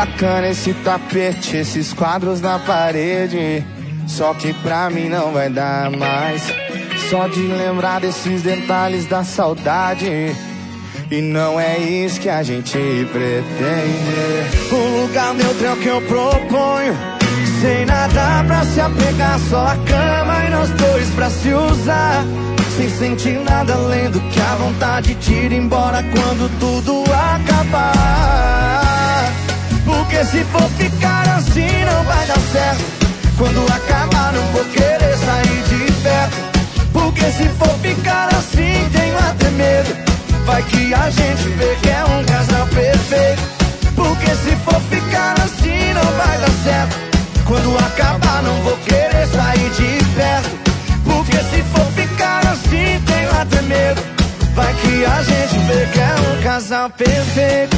Bacana esse tapete, esses quadros na parede. Só que pra mim não vai dar mais. Só de lembrar desses detalhes da saudade. E não é isso que a gente pretende. Um lugar neutro é o que eu proponho. Sem nada pra se apegar, só a cama e nós dois pra se usar. Sem sentir nada além do que a vontade de ir embora quando tudo acabar. Porque se for ficar assim não vai dar certo. Quando acabar não vou querer sair de perto. Porque se for ficar assim tenho até medo. Vai que a gente vê que é um casal perfeito. Porque se for ficar assim não vai dar certo. Quando acabar não vou querer sair de perto. Porque se for ficar assim tenho até medo. Vai que a gente vê que é um casal perfeito.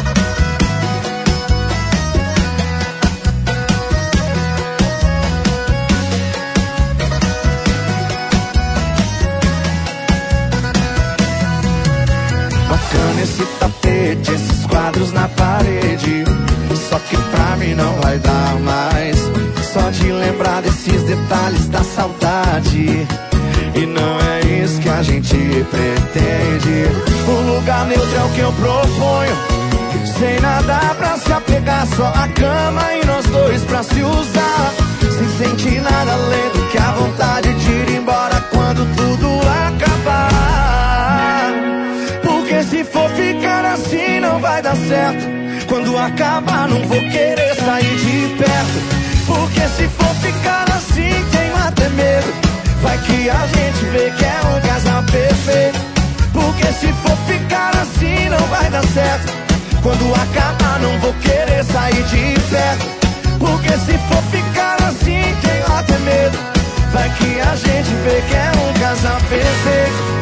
Bacana esse tapete, esses quadros na parede. Só que pra mim não vai dar mais. Só de lembrar desses detalhes da saudade. E não é isso que a gente pretende. Um lugar neutro é o que eu proponho. Sem nada pra se apegar, só a cama e nós dois pra se usar. Sem sentir nada além do que a vontade de ir embora quando tudo acabar. Porque se for ficar assim não vai dar certo. Quando acabar não vou querer sair de perto. Porque se for ficar assim tenho até medo. Vai que a gente vê que é um casal perfeito. Porque se for ficar assim não vai dar certo. Quando acabar não vou querer sair de perto. Porque se for ficar assim tenho até medo. Vai que a gente vê que é um casal perfeito.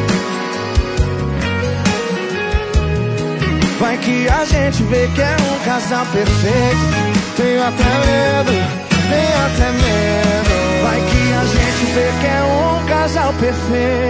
Vai que a gente vê que é um casal perfeito. Tenho até medo, tenho até medo. Vai que a gente vê que é um casal perfeito.